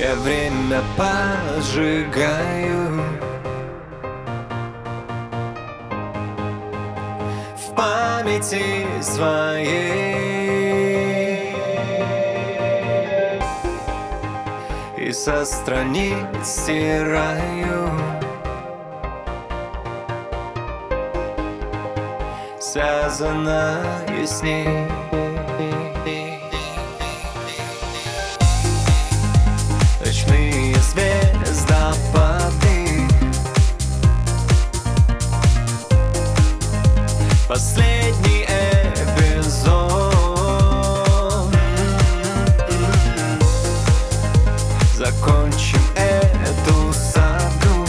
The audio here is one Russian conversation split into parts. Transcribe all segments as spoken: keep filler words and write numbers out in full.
Я время поджигаю в памяти своей, и со страниц стираю связанное с ней. Ночные звездопады, последний эпизод. Закончим эту сагу.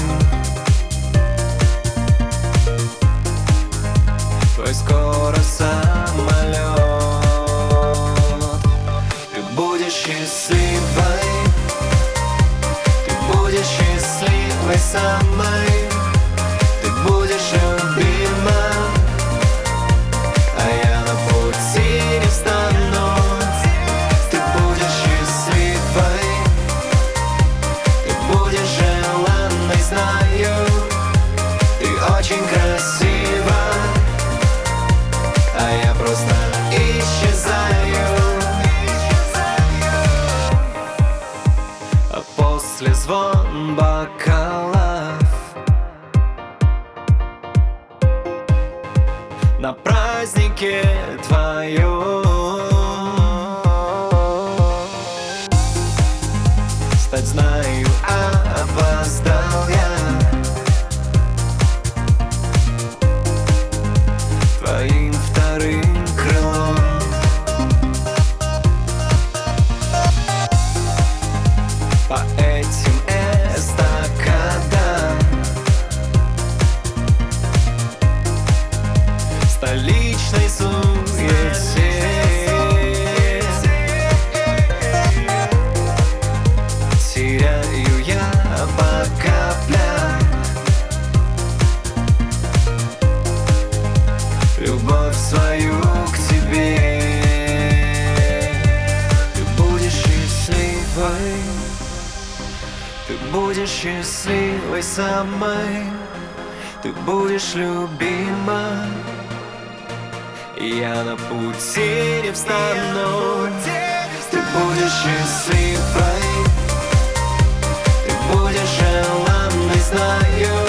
Твой скоро самолет. Ты будешь счастливой, ты будешь счастливой самой, ты будешь любима, а я на пути не встану. Ты будешь счастливой, ты будешь желанной, знаю. Ты очень красива, а я просто исчезаю. А после звон бокалов на празднике твоем стать, знаю, опоздал я твоим вторым крылом. По этим эстакадам столичной суете теряю я по каплям любовь свою к тебе. Ты будешь счастливой, ты будешь счастливой самой, ты будешь любима, и я на пути не встану. Ты будешь счастливой, ты будешь желанной, знаю.